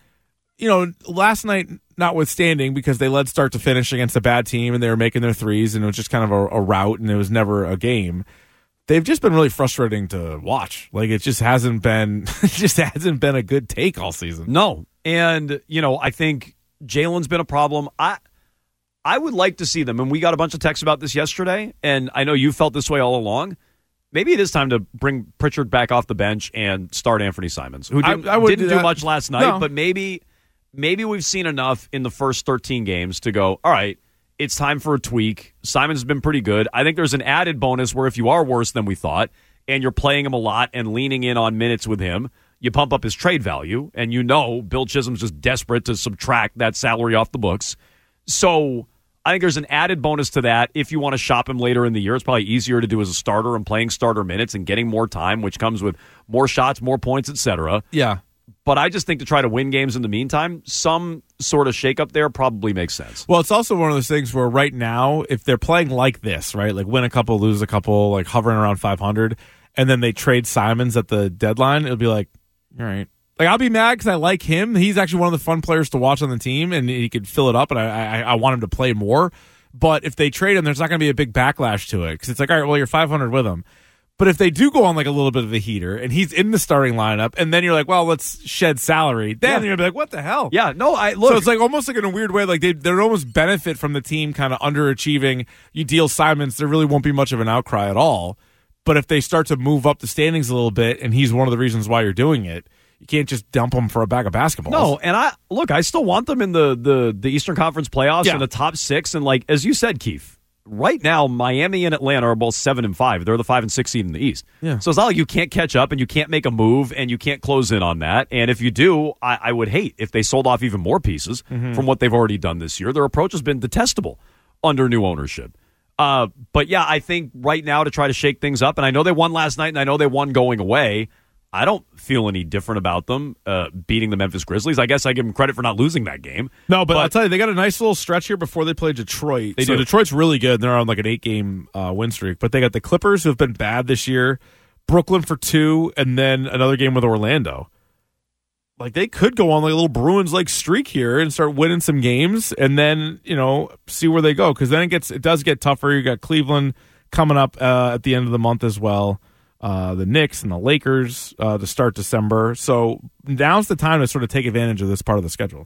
last night notwithstanding, because they led start to finish against a bad team, and they were making their threes, and it was just kind of a rout, and it was never a game. They've just been really frustrating to watch. Like, it just hasn't been a good take all season. No. And, I think Jalen's been a problem. I would like to see them, and we got a bunch of texts about this yesterday, and I know you felt this way all along. Maybe it is time to bring Pritchard back off the bench and start Anthony Simons, who didn't do much last night, but maybe we've seen enough in the first 13 games to go, all right, it's time for a tweak. Simons has been pretty good. I think there's an added bonus where if you are worse than we thought and you're playing him a lot and leaning in on minutes with him, you pump up his trade value, and Bill Chisholm's just desperate to subtract that salary off the books. So I think there's an added bonus to that. If you want to shop him later in the year, it's probably easier to do as a starter and playing starter minutes and getting more time, which comes with more shots, more points, etc. Yeah. But I just think to try to win games in the meantime, some sort of shakeup there probably makes sense. Well, it's also one of those things where right now, if they're playing like this, right, like win a couple, lose a couple, like hovering around 500, and then they trade Simons at the deadline, it'll be like, all right. Like, I'll be mad because I like him. He's actually one of the fun players to watch on the team, and he could fill it up, and I want him to play more. But if they trade him, there's not going to be a big backlash to it because it's like, all right, well, you're 500 with him. But if they do go on like a little bit of a heater and he's in the starting lineup, and then you're like, well, let's shed salary, then you're going to be like, what the hell? Yeah, no, look. So it's like almost like in a weird way, like they'd almost benefit from the team kind of underachieving. You deal Simons, there really won't be much of an outcry at all. But if they start to move up the standings a little bit, and he's one of the reasons why you're doing it, you can't just dump him for a bag of basketballs. No, and I still want them in the Eastern Conference playoffs in the top 6. And like as you said, Keith, right now Miami and Atlanta are both 7 and 5. They're the 5 and 6 seed in the East. Yeah. So it's not like you can't catch up and you can't make a move and you can't close in on that. And if you do, I would hate if they sold off even more pieces from what they've already done this year. Their approach has been detestable under new ownership. But yeah, I think right now to try to shake things up, and I know they won last night, and I know they won going away. I don't feel any different about them beating the Memphis Grizzlies. I guess I give them credit for not losing that game. No, but I'll tell you, they got a nice little stretch here before they play Detroit. So Detroit's really good. They're on like an 8-game win streak. But they got the Clippers, who have been bad this year, Brooklyn for 2, and then another game with Orlando. Like, they could go on like a little Bruins-like streak here and start winning some games, and then see where they go, because then it does get tougher. You got Cleveland coming up at the end of the month as well. The Knicks and the Lakers to start December. So now's the time to sort of take advantage of this part of the schedule.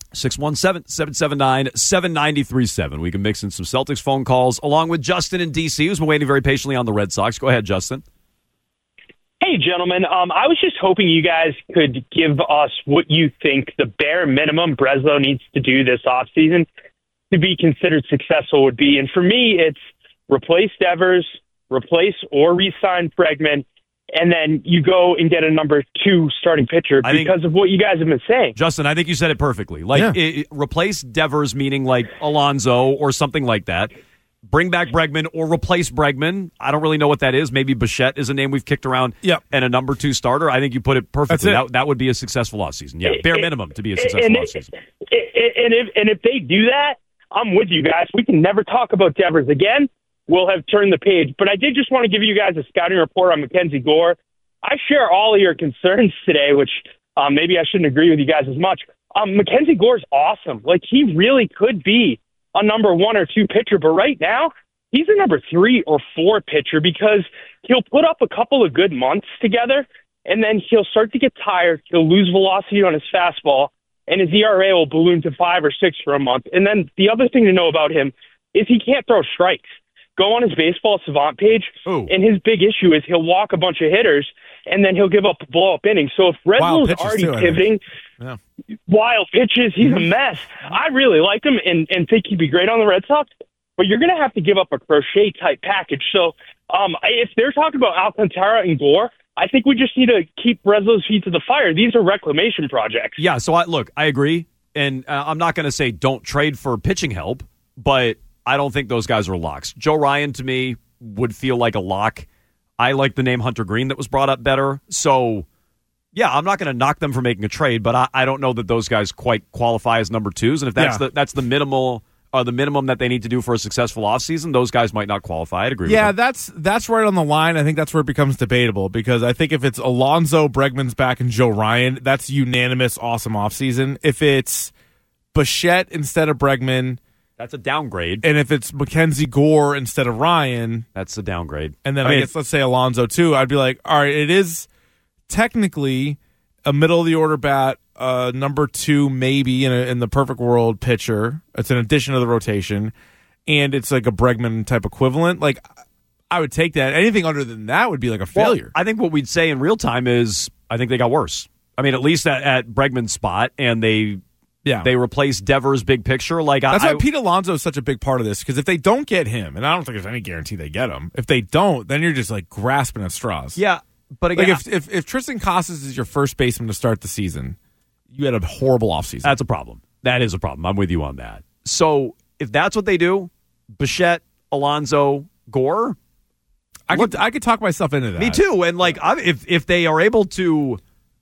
617-779-7937. We can mix in some Celtics phone calls along with Justin in D.C., who's been waiting very patiently on the Red Sox. Go ahead, Justin. Hey, gentlemen. I was just hoping you guys could give us what you think the bare minimum Breslow needs to do this offseason to be considered successful would be. And for me, it's replace Devers, replace or re-sign Bregman, and then you go and get a number 2 starting pitcher because of what you guys have been saying. Justin, I think you said it perfectly. Replace Devers, meaning like Alonso or something like that. Bring back Bregman or replace Bregman. I don't really know what that is. Maybe Bichette is a name we've kicked around. Yep. And a number 2 starter. I think you put it perfectly. That would be a successful offseason. Yeah, bare minimum to be a successful offseason. And if they do that, I'm with you guys. We can never talk about Devers again. We'll have turned the page. But I did just want to give you guys a scouting report on Mackenzie Gore. I share all of your concerns today, which maybe I shouldn't agree with you guys as much. Mackenzie Gore's awesome. Like, he really could be a number 1 or 2 pitcher, but right now he's a number 3 or 4 pitcher because he'll put up a couple of good months together and then he'll start to get tired. He'll lose velocity on his fastball and his ERA will balloon to 5 or 6 for a month. And then the other thing to know about him is he can't throw strikes. Go on his baseball savant page, and his big issue is he'll walk a bunch of hitters, and then he'll give up blow-up innings. So if Reslo's already pivoting, wild pitches, he's a mess. I really like him and think he'd be great on the Red Sox, but you're going to have to give up a Crochet-type package. So if they're talking about Alcantara and Gore, I think we just need to keep Reslo's feet to the fire. These are reclamation projects. Yeah, so I agree, and I'm not going to say don't trade for pitching help, but I don't think those guys are locks. Joe Ryan, to me, would feel like a lock. I like the name Hunter Green that was brought up better. So, yeah, I'm not going to knock them for making a trade, but I don't know that those guys quite qualify as number twos. And if that's the minimum that they need to do for a successful offseason, those guys might not qualify. I'd agree with that. that's right on the line. I think that's where it becomes debatable because I think if it's Alonso, Bregman's back, and Joe Ryan, that's unanimous awesome offseason. If it's Bichette instead of Bregman, that's a downgrade. And if it's Mackenzie Gore instead of Ryan, that's a downgrade. And then I guess let's say Alonso too. I'd be like, all right, it is technically a middle of the order bat, number 2 maybe in the perfect world pitcher. It's an addition to the rotation, and it's like a Bregman type equivalent. Like I would take that. Anything under than that would be like a failure. Well, I think what we'd say in real time is I think they got worse. I mean, at least at Bregman's spot, and they replaced Devers' big picture. That's why Pete Alonso is such a big part of this, because if they don't get him, and I don't think there's any guarantee they get him, if they don't, then you're just like grasping at straws. Yeah, but again, like if Tristan Casas is your first baseman to start the season, you had a horrible offseason. That's a problem. That is a problem. I'm with you on that. So if that's what they do, Bichette, Alonso, Gore, I could talk myself into that. Me too. And if they are able to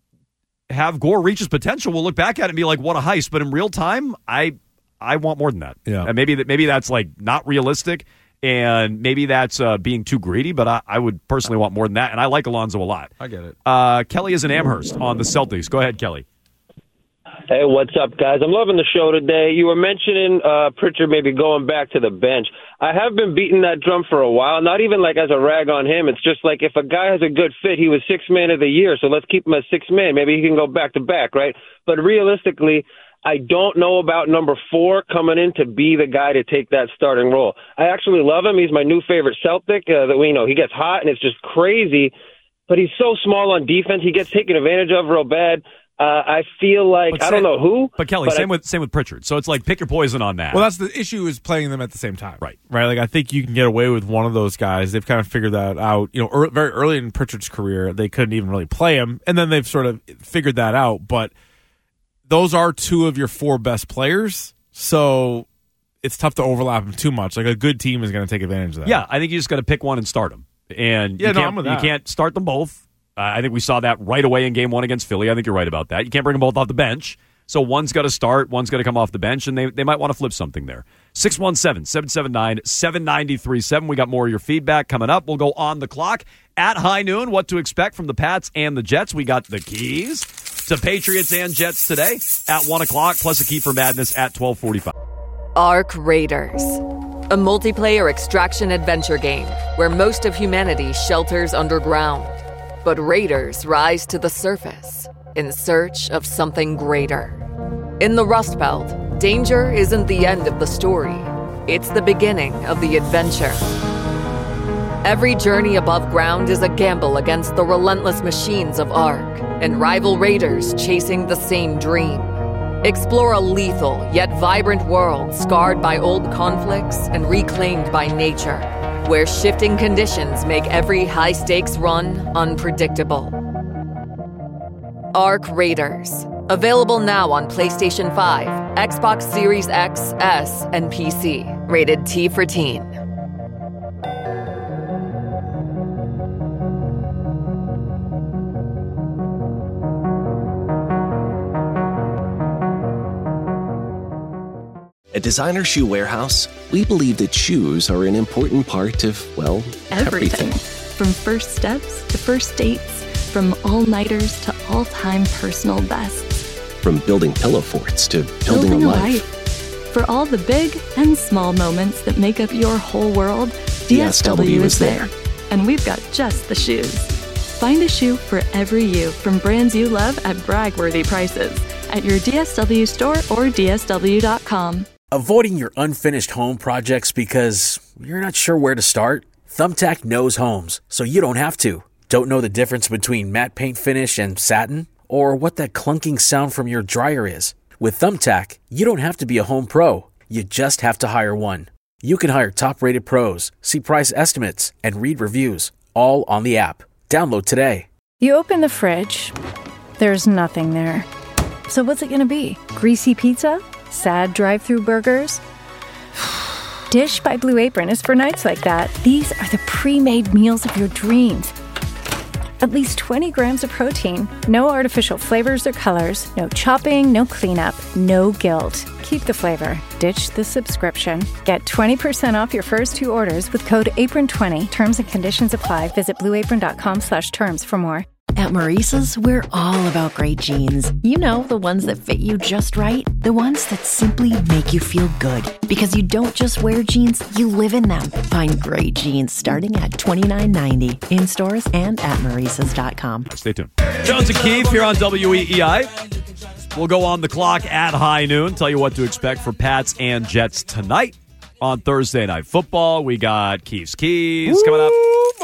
have Gore reach his potential, we'll look back at it and be like, what a heist. But in real time, I want more than that. Yeah. And maybe that's like not realistic, and maybe that's being too greedy, but I would personally want more than that. And I like Alonso a lot. I get it. Kelly is in Amherst on the Celtics. Go ahead, Kelly. Hey, what's up, guys? I'm loving the show today. You were mentioning Pritchard maybe going back to the bench. I have been beating that drum for a while, not even like as a rag on him. It's just like if a guy has a good fit, he was 6th man of the year, so let's keep him as 6th man. Maybe he can go back to back, right? But realistically, I don't know about number 4 coming in to be the guy to take that starting role. I actually love him. He's my new favorite Celtic. That we know he gets hot, and it's just crazy. But he's so small on defense. He gets taken advantage of real bad. I feel like I don't know who. But Kelly, same with Pritchard. So it's like pick your poison on that. Well, that's the issue, is playing them at the same time. Right. Like I think you can get away with one of those guys. They've kind of figured that out. Very early in Pritchard's career, they couldn't even really play him, and then they've sort of figured that out. But those are 2 of your 4 best players, so it's tough to overlap them too much. Like a good team is going to take advantage of that. Yeah, I think you just got to pick one and start them. And you can't start them both. I think we saw that right away in Game 1 against Philly. I think you're right about that. You can't bring them both off the bench. So one's got to start, one's got to come off the bench, and they might want to flip something there. 617-779-7937. We got more of your feedback coming up. We'll go on the clock at high noon. What to expect from the Pats and the Jets. We got the keys to Patriots and Jets today at 1 o'clock, plus a key for madness at 12:45. Arc Raiders, a multiplayer extraction adventure game where most of humanity shelters underground. But raiders rise to the surface in search of something greater. In the Rust Belt, danger isn't the end of the story. It's the beginning of the adventure. Every journey above ground is a gamble against the relentless machines of Ark and rival raiders chasing the same dream. Explore a lethal yet vibrant world scarred by old conflicts and reclaimed by nature, where shifting conditions make every high-stakes run unpredictable. Arc Raiders. Available now on PlayStation 5, Xbox Series X, S, and PC. Rated T for Teen. At Designer Shoe Warehouse, we believe that shoes are an important part of, well, everything. From first steps to first dates, from all-nighters to all-time personal bests. From building pillow forts to building a life. For all the big and small moments that make up your whole world, DSW is there. And we've got just the shoes. Find a shoe for every you from brands you love at brag-worthy prices. at your DSW store or DSW.com. Avoiding your unfinished home projects because you're not sure where to start? Thumbtack knows homes, so you don't have to. Don't know the difference between matte paint finish and satin? Or what that clunking sound from your dryer is? With Thumbtack, you don't have to be a home pro. You just have to hire one. You can hire top-rated pros, see price estimates, and read reviews, all on the app. Download today. You open the fridge. There's nothing there. So what's it going to be? Greasy pizza? Sad drive-thru burgers? Dish by Blue Apron is for nights like that. These are the pre-made meals of your dreams. At least 20 grams of protein, no artificial flavors or colors, no chopping, no cleanup, no guilt. Keep the flavor. Ditch the subscription. Get 20% off your first 2 orders with code APRON20. Terms and conditions apply. Visit blueapron.com/terms for more. At Maurice's, we're all about great jeans. You know, the ones that fit you just right. The ones that simply make you feel good. Because you don't just wear jeans, you live in them. Find great jeans starting at $29.90 in stores and at Maurice's.com. Stay tuned. Jones and Keith here on WEEI. We'll go on the clock at high noon. Tell you what to expect for Pats and Jets tonight on Thursday Night Football. We got Keith's Keys coming up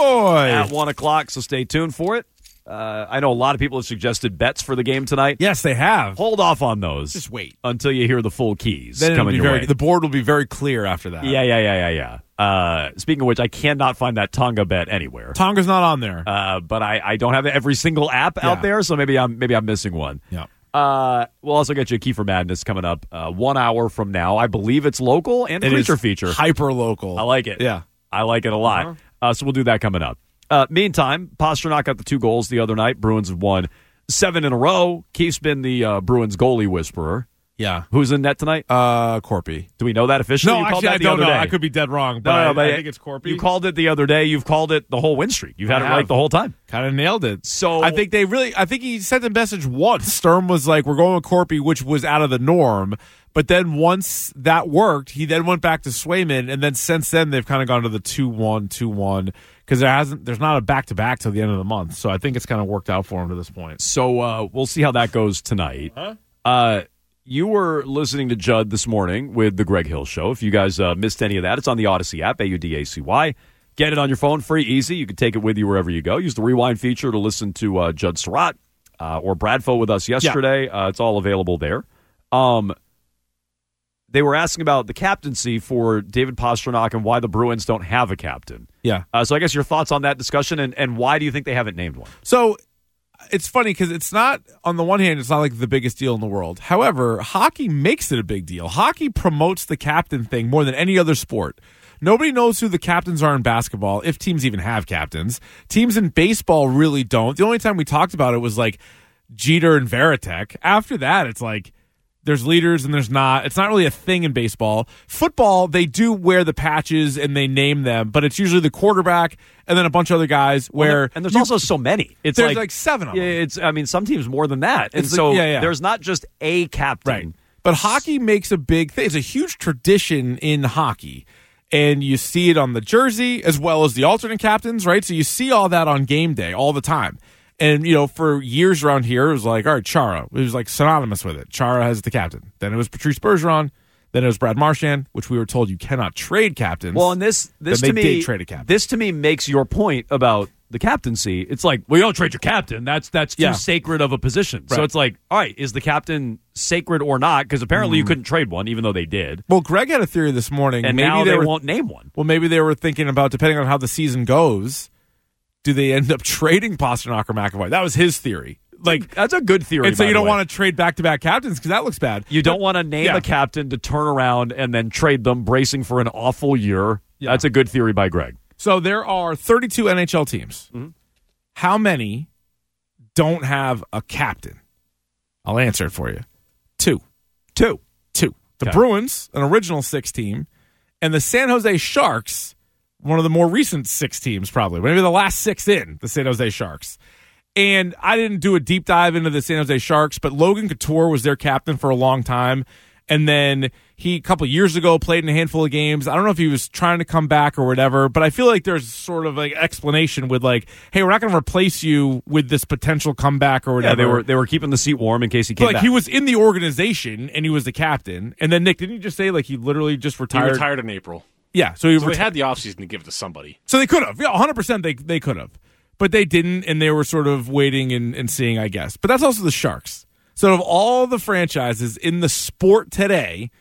at 1 o'clock, so stay tuned for it. I know a lot of people have suggested bets for the game tonight. Yes, they have. Hold off on those. Just wait until you hear the full keys then coming your way. The board will be very clear after that. Yeah. Speaking of which, I cannot find that Tonga bet anywhere. Tonga's not on there. But I don't have every single app out there, so maybe I'm missing one. Yeah. We'll also get you a Key for Madness coming up 1 hour from now. I believe it's local and a creature feature. Hyper local. I like it. Yeah. I like it a lot. So we'll do that coming up. Meantime, Pasternak got the 2 goals the other night. Bruins have won 7 in a row. Keith's been the Bruins goalie whisperer. Yeah. Who's in net tonight? Corpy. Do we know that officially? No, actually, I don't know. I could be dead wrong, but I think it's Corpy. You called it the other day. You've called it the whole win streak. You've had it right the whole time. Kind of nailed it. So I think he sent a message once. Sturm was like, we're going with Corpy, which was out of the norm. But then once that worked, he then went back to Swayman, and then since then they've kind of gone to the 2-1 because there's not a back-to-back till the end of the month. So I think it's kind of worked out for him to this point. So we'll see how that goes tonight. You were listening to Judd this morning with the Greg Hill Show. If you guys missed any of that, it's on the Odyssey app, AUDACY. Get it on your phone, free, easy. You can take it with you wherever you go. Use the rewind feature to listen to Judd Surratt or Bradfo with us yesterday. Yeah. It's all available there. They were asking about the captaincy for David Pasternak and why the Bruins don't have a captain. Yeah. So I guess your thoughts on that discussion and why do you think they haven't named one? So it's funny because it's not, on the one hand, it's not like the biggest deal in the world. However, hockey makes it a big deal. Hockey promotes the captain thing more than any other sport. Nobody knows who the captains are in basketball, if teams even have captains. Teams in baseball really don't. The only time we talked about it was like Jeter and Varitek. After that, it's like there's leaders and there's not. It's not really a thing in baseball. Football, they do wear the patches and they name them, but it's usually the quarterback and then a bunch of other guys and there's also so many. There's like 7 of them. Some teams more than that. And so there's not just a captain. Right. But hockey makes a big thing. It's a huge tradition in hockey. And you see it on the jersey as well as the alternate captains, right? So you see all that on game day all the time. And, for years around here, it was like, all right, Chara. It was like synonymous with it. Chara has the captain. Then it was Patrice Bergeron. Then it was Brad Marchand, which we were told you cannot trade captains. Well, and this to me, did trade a captain. This to me makes your point about the captaincy. It's like, well, you don't trade your captain. That's too sacred of a position. Right. So it's like, all right, is the captain sacred or not? Because apparently you couldn't trade one, even though they did. Well, Greg had a theory this morning. And maybe now they won't name one. Well, maybe they were thinking about, depending on how the season goes, do they end up trading Pasternak or McAvoy? That was his theory. Like, that's a good theory. And so you don't want to trade back-to-back captains because that looks bad. You don't want to name a captain to turn around and then trade them, bracing for an awful year. Yeah. That's a good theory by Greg. So there are 32 NHL teams. Mm-hmm. How many don't have a captain? I'll answer it for you. Two. The Bruins, an original 6 team, and the San Jose Sharks, one of the more recent 6 teams probably. Maybe the last 6 in, the San Jose Sharks. And I didn't do a deep dive into the San Jose Sharks, but Logan Couture was their captain for a long time. And then he, a couple years ago, played in a handful of games. I don't know if he was trying to come back or whatever, but I feel like there's sort of like explanation with like, hey, we're not going to replace you with this potential comeback or whatever. Yeah, they were keeping the seat warm in case he came back. He was in the organization and he was the captain. And then Nick, didn't you just say like he literally just retired? He retired in April. Yeah, so they had the offseason to give it to somebody. So they could have. Yeah, 100% they could have. But they didn't, and they were sort of waiting and seeing, I guess. But that's also the Sharks. So of all the franchises in the sport today,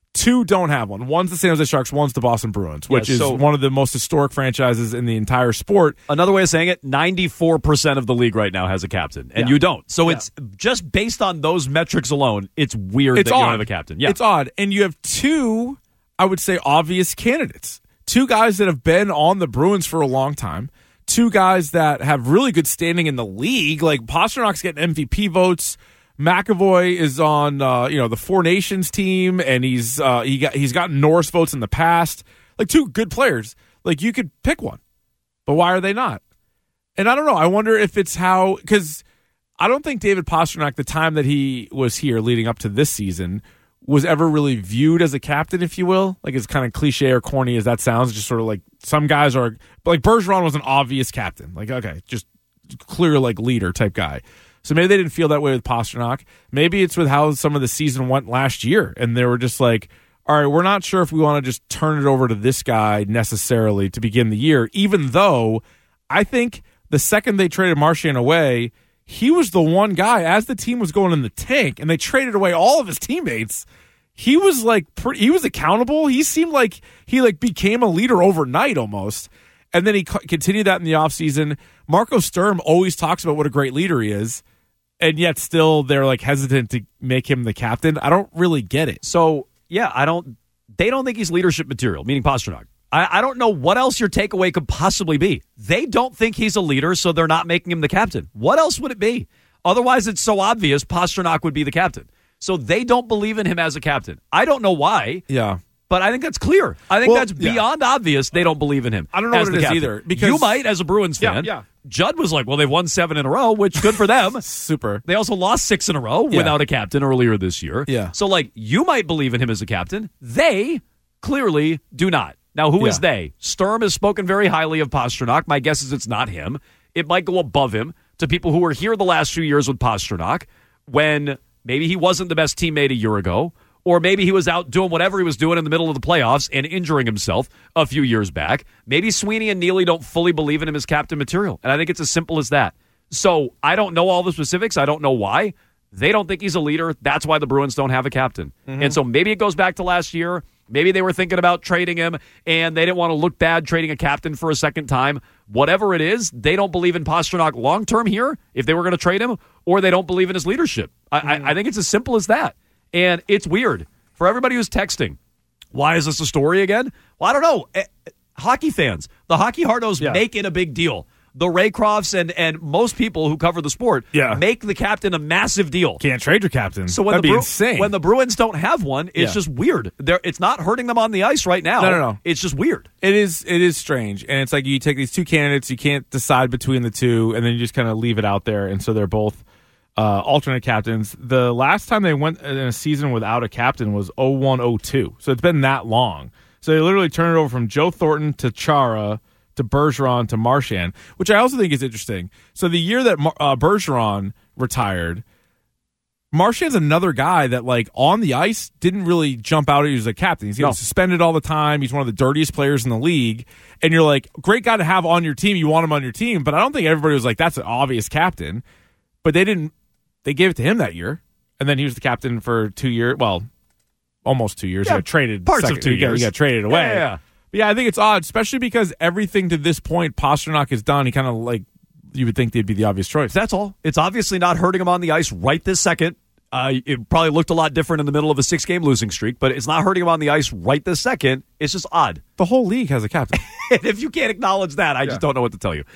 2 don't have one. One's the San Jose Sharks, one's the Boston Bruins, which is one of the most historic franchises in the entire sport. Another way of saying it, 94% of the league right now has a captain, and you don't. So it's just based on those metrics alone, it's weird that you don't have a captain. Yeah. It's odd. And you have 2, I would say, obvious candidates. 2 guys that have been on the Bruins for a long time. 2 guys that have really good standing in the league. Like Pasternak's getting MVP votes. McAvoy is on the Four Nations team, and he's gotten Norris votes in the past. Like 2 good players. Like you could pick one, but why are they not? And I don't know. I wonder if it's because I don't think David Pastrnak, the time that he was here leading up to this season, was ever really viewed as a captain, if you will. Like as kind of cliche or corny as that sounds, just sort of like some guys are. Like Bergeron was an obvious captain. Like okay, just clear like leader type guy. So maybe they didn't feel that way with Pastrnak. Maybe it's with how some of the season went last year, and they were just like, all right, we're not sure if we want to just turn it over to this guy necessarily to begin the year, even though I think the second they traded Marchand away, he was the one guy, as the team was going in the tank, and they traded away all of his teammates, he was like he was accountable. He seemed like he like became a leader overnight almost. And then he continued that in the offseason. Marco Sturm always talks about what a great leader he is. And yet still they're like hesitant to make him the captain. I don't really get it. So, yeah, they don't think he's leadership material, meaning Pastrnak. I don't know what else your takeaway could possibly be. They don't think he's a leader, so they're not making him the captain. What else would it be? Otherwise, it's so obvious Pastrnak would be the captain. So they don't believe in him as a captain. I don't know why. Yeah. But I think that's clear. I think that's beyond obvious they don't believe in him. I don't know as what it is captain. either. Because you might, as a Bruins fan. Yeah. Judd was like, well, they've won 7 in a row, which good for them. Super. They also lost 6 in a row without a captain earlier this year. Yeah. So, like, you might believe in him as a captain. They clearly do not. Now, who is they? Sturm has spoken very highly of Pastrnak. My guess is it's not him. It might go above him to people who were here the last few years with Pastrnak when maybe he wasn't the best teammate a year ago. Or maybe he was out doing whatever he was doing in the middle of the playoffs and injuring himself a few years back. Maybe Sweeney and Neely don't fully believe in him as captain material. And I think it's as simple as that. So I don't know all the specifics. I don't know why. They don't think he's a leader. That's why the Bruins don't have a captain. Mm-hmm. And so maybe it goes back to last year. Maybe they were thinking about trading him, and they didn't want to look bad trading a captain for a second time. Whatever it is, they don't believe in Pastrnak long-term here, if they were going to trade him, or they don't believe in his leadership. I think it's as simple as that. And it's weird. For everybody who's texting, why is this a story again? Well, I don't know. Hockey fans, the hockey hardos make it a big deal. The Raycrofts and most people who cover the sport make the captain a massive deal. Can't trade your captain. So when that'd be insane. When the Bruins don't have one, it's just weird. It's not hurting them on the ice right now. No. It's just weird. It is strange. And it's like you take these 2 candidates, you can't decide between the 2, and then you just kind of leave it out there. And so they're both alternate captains. The last time they went in a season without a captain was 01-02. So it's been that long. So they literally turned it over from Joe Thornton to Chara to Bergeron to Marchand, which I also think is interesting. So the year that Bergeron retired, Marchand's another guy that, like, on the ice didn't really jump out. He was a captain. He's getting suspended all the time. He's one of the dirtiest players in the league. And you're like, great guy to have on your team. You want him on your team. But I don't think everybody was like, that's an obvious captain. But they didn't. They gave it to him that year, and then he was the captain for 2 years. Well, almost 2 years. Yeah, he got traded. Parts of 2 years. He got traded away. Yeah. But yeah, I think it's odd, especially because everything to this point Pastrnak has done. He kind of like you would think they'd be the obvious choice. That's all. It's obviously not hurting him on the ice right this second. It probably looked a lot different in the middle of a 6-game losing streak, but it's not hurting him on the ice right this second. It's just odd. The whole league has a captain. And if you can't acknowledge that, I just don't know what to tell you.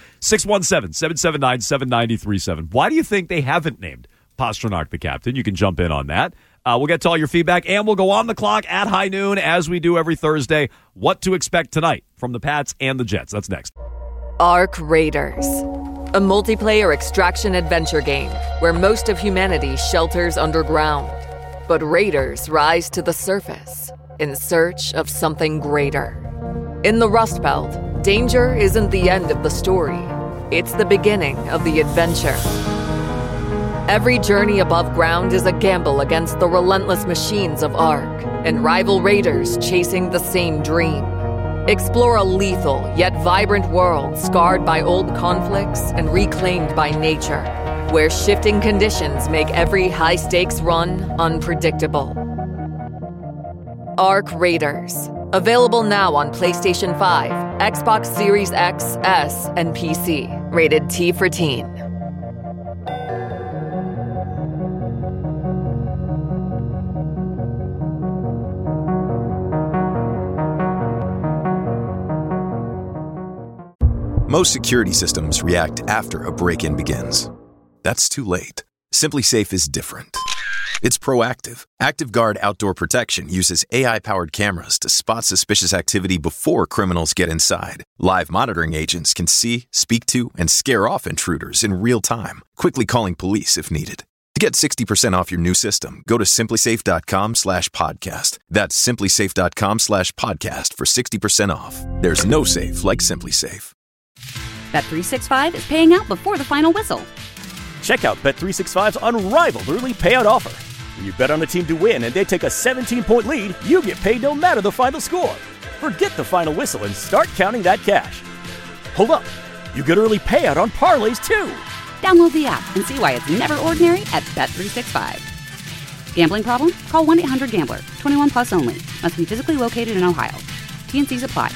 617-779-7937. Why do you think they haven't named Pastrnak the captain? You can jump in on that. We'll get to all your feedback, and we'll go on the clock at high noon, as we do every Thursday. What to expect tonight from the Pats and the Jets. That's next. Arc Raiders, a multiplayer extraction adventure game where most of humanity shelters underground. But raiders rise to the surface in search of something greater. In the Rust Belt, danger isn't the end of the story. It's the beginning of the adventure. Every journey above ground is a gamble against the relentless machines of ARC and rival raiders chasing the same dream. Explore a lethal yet vibrant world scarred by old conflicts and reclaimed by nature, where shifting conditions make every high-stakes run unpredictable. ARC Raiders. Available now on PlayStation 5, Xbox Series X, S, and PC. Rated T for Teen. Most security systems react after a break-in begins. That's too late. SimpliSafe is different. It's proactive. ActiveGuard Outdoor Protection uses AI-powered cameras to spot suspicious activity before criminals get inside. Live monitoring agents can see, speak to, and scare off intruders in real time, quickly calling police if needed. To get 60% off your new system, go to SimpliSafe.com/podcast. That's SimpliSafe.com/podcast for 60% off. There's no safe like SimpliSafe. Bet365 is paying out before the final whistle. Check out Bet365's unrivaled early payout offer. When you bet on a team to win and they take a 17-point lead, you get paid no matter the final score. Forget the final whistle and start counting that cash. Hold up. You get early payout on parlays, too. Download the app and see why it's never ordinary at Bet365. Gambling problem? Call 1-800-GAMBLER. 21 plus only. Must be physically located in Ohio. T&Cs apply.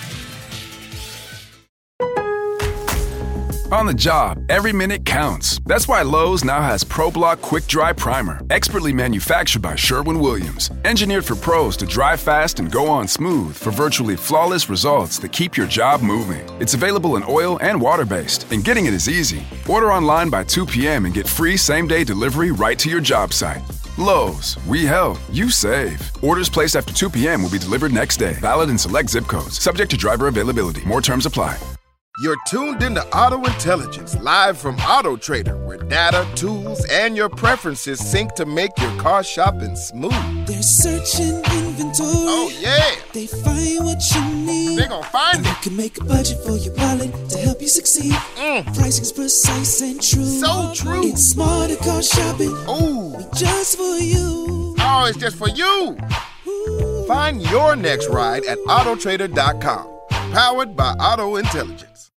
On the job, every minute counts. That's why Lowe's now has ProBlock Quick Dry Primer, expertly manufactured by Sherwin-Williams. Engineered for pros to dry fast and go on smooth for virtually flawless results that keep your job moving. It's available in oil and water-based, and getting it is easy. Order online by 2 p.m. and get free same-day delivery right to your job site. Lowe's, we help, you save. Orders placed after 2 p.m. will be delivered next day. Valid in select zip codes. Subject to driver availability. More terms apply. You're tuned into Auto Intelligence, live from Auto Trader, where data, tools, and your preferences sync to make your car shopping smooth. They're searching inventory. Oh, yeah. They find what you need. They're gonna find it. You can make a budget for your wallet to help you succeed. Pricing's precise and true. So true. It's smarter car shopping. Ooh. Just for you. Oh, it's just for you. Ooh. Find your next ride at autotrader.com. Powered by Auto Intelligence.